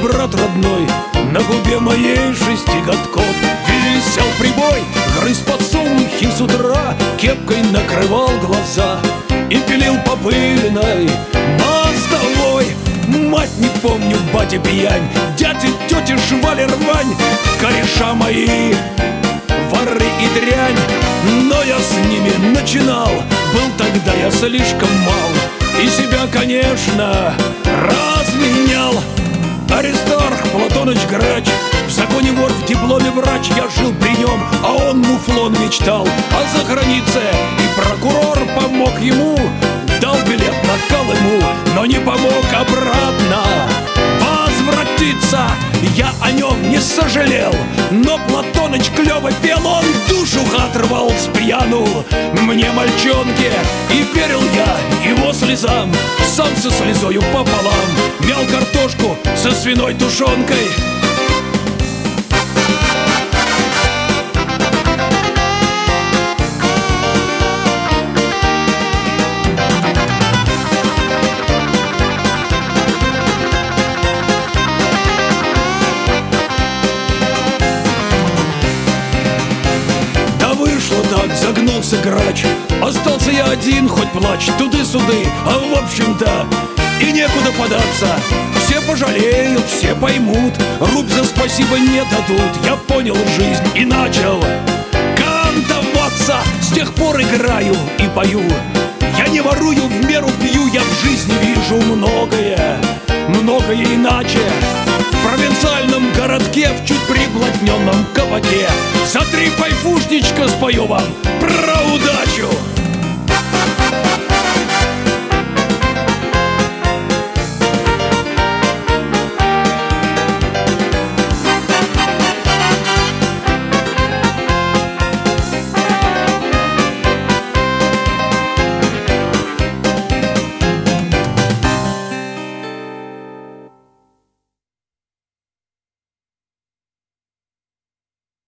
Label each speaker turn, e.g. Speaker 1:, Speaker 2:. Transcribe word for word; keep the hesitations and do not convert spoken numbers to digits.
Speaker 1: брат родной, на губе моей шести годков. Висел прибой, грыз подсолнухи с утра, кепкой накрывал глаза и пилил по пыльной мостовой. Мать не помню, батя пьянь, дяди, тети жвали рвань, кореша мои воры и дрянь. Но я с ними начинал, был тогда я слишком мал, и себя, конечно, разменял. Аристарх Платоныч Грач, в законе вор, в дипломе врач. Я жил при нем, а он муфлон мечтал о загранице, и прокурор помог ему, дал билет на Колыму, но не помог обратно возвратиться. Я о нем не сожалел, но Платоныч клёво пел. Он душу отрывал с пьяну мне, мальчонке, и верил я его слезам, сам со слезою пополам мял картошку со свиной тушенкой. Так загнулся Грач, остался я один, хоть плачь туды-суды, а в общем-то и некуда податься. Все пожалеют, все поймут, рубь за спасибо не дадут. Я понял жизнь и начал кантоваться. С тех пор играю и пою, я не ворую, в меру пью. Я в жизни вижу многое, многое иначе. В провинциальном городке, в чуть приблотненном кабаке, за три пайфушничка спою вам про удачу.